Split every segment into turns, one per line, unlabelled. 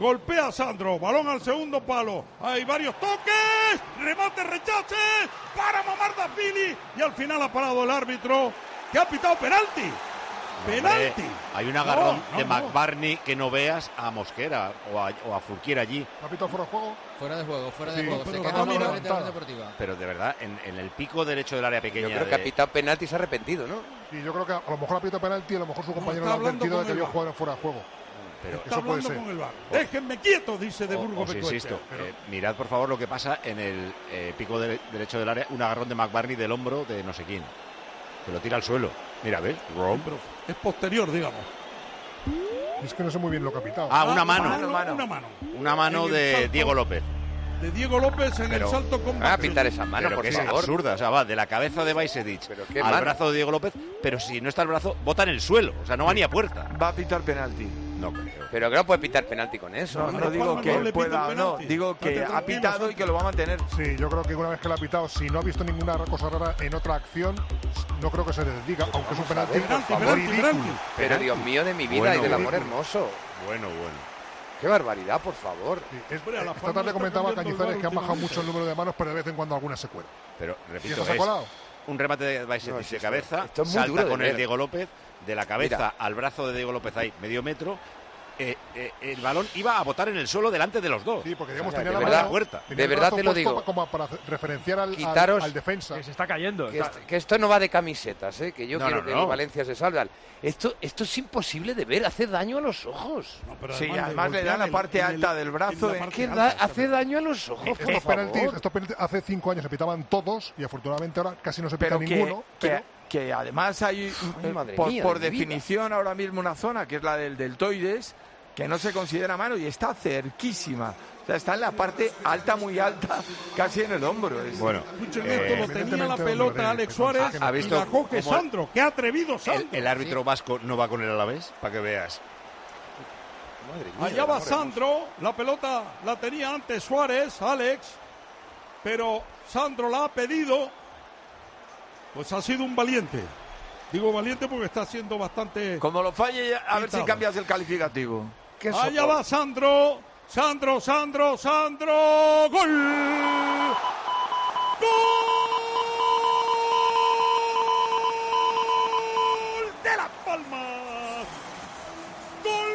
Golpea a Sandro, balón al segundo palo, hay varios toques, remate, rechace, para Mamardashvili y al final ha parado el árbitro que ha pitado penalti. ¡Penalti!
Hay un agarrón de McBurney que no veas a Mosquera o a Furquier allí.
¿Ha pitado fuera de juego?
Fuera de juego.
Pero
Se queda la área deportiva.
Pero de verdad, en el pico derecho del área pequeña.
Yo creo que ha pitado penalti y se ha arrepentido, ¿no?
Sí, yo creo que a lo mejor ha pitado penalti y a lo mejor su compañero le ha advertido de que había jugado fuera de juego.
Pero
está hablando con el VAR. Déjenme quieto, dice de Burgos.
Os insisto, mirad por favor lo que pasa en el pico derecho del área, un agarrón de McBurney del hombro de no sé quién, que lo tira al suelo. Mira, ¿ves?
Es posterior, digamos.
Es que no sé muy bien lo que ha pitado.
Una mano. Una mano de Diego López.
De Diego López en el salto con...
Va a pintar esa mano,
pero
por
que
favor.
es absurda, o sea, va de la cabeza de Bajcetic al
mano.
brazo de Diego López, pero si no está el brazo, bota en el suelo, o sea, no va ni a puerta.
Va a pitar penalti.
No creo.
Pero que no puede pitar penalti con eso.
No digo que pueda, no, digo que ha pitado y que lo va a mantener.
Sí, yo creo que una vez que lo ha pitado, si no ha visto ninguna cosa rara en otra acción, no creo que se desdiga, aunque es un penalti ridículo.
Pero Dios mío de mi vida y del amor hermoso.
Bueno.
Qué barbaridad, por favor.
Sí, esta tarde comentaba Cañizares que han bajado mucho el número de manos, pero de vez en cuando alguna se cuela.
Pero, repito,
¿se ha colado?
Un remate de Bajcetic de cabeza,
esto es muy
salta
duro
con
de
el
ver.
Diego López, de la cabeza al brazo de Diego López hay medio metro. El balón iba a botar en el suelo delante de los dos.
Sí, porque digamos,
o sea,
tenía
de
la
verdad,
mano,
puerta.
tenía
De verdad te lo digo.
Como para referenciar al defensa.
Que se está cayendo.
Que esto no va de camisetas, que yo quiero que
no.
el Valencia se salve. Esto es imposible de ver, hace daño a los ojos.
Sí, además le da la parte alta del brazo.
Es que hace daño a los ojos, por
Estos
favor.
penaltis hace 5 años se pitaban todos y afortunadamente ahora casi no se pita ninguno.
Que además hay, por definición, ahora mismo una zona que es la del deltoides, que no se considera mano y está cerquísima. O sea, está en la parte alta, muy alta, casi en el hombro.
Bueno,
escuchen esto, lo tenía la pelota Alex Suárez
¿ha visto
y la coge
cómo
Sandro. ¡Qué atrevido Sandro!
El árbitro vasco no va con el Alavés, para que veas.
Allá va Sandro, la pelota la tenía antes Suárez, Alex, pero Sandro la ha pedido, pues ha sido un valiente. Digo valiente porque está siendo bastante...
Como lo falle, a ver si cambias el calificativo.
Allá va Sandro, Sandro, ¡gol! ¡Gol de Las Palmas! ¡Gol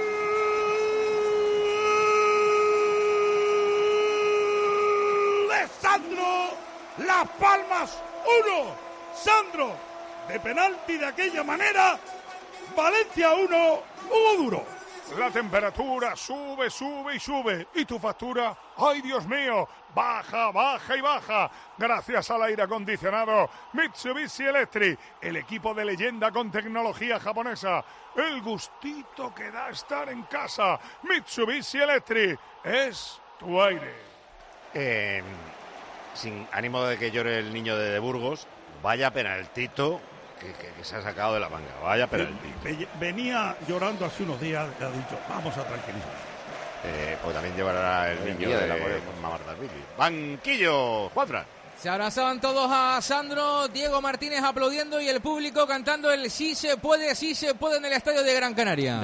de Sandro! Las Palmas 1, Sandro de penalti de aquella manera, Valencia 1, Hugo Duro.
La temperatura sube, sube y sube. Y tu factura, ¡ay Dios mío! Baja, baja y baja. Gracias al aire acondicionado Mitsubishi Electric, el equipo de leyenda con tecnología japonesa. El gustito que da estar en casa. Mitsubishi Electric es tu aire.
Sin ánimo de que llore el niño de Burgos, vaya penaltito que se ha sacado de la manga. Vaya penalti.
Venía llorando hace unos días, le ha dicho, vamos a tranquilizar.
Pues también llevará el niño de Mamardashvili. Banquillo, Juanfran.
Se abrazaban todos a Sandro, Diego Martínez aplaudiendo y el público cantando el sí se puede en el estadio de Gran Canaria.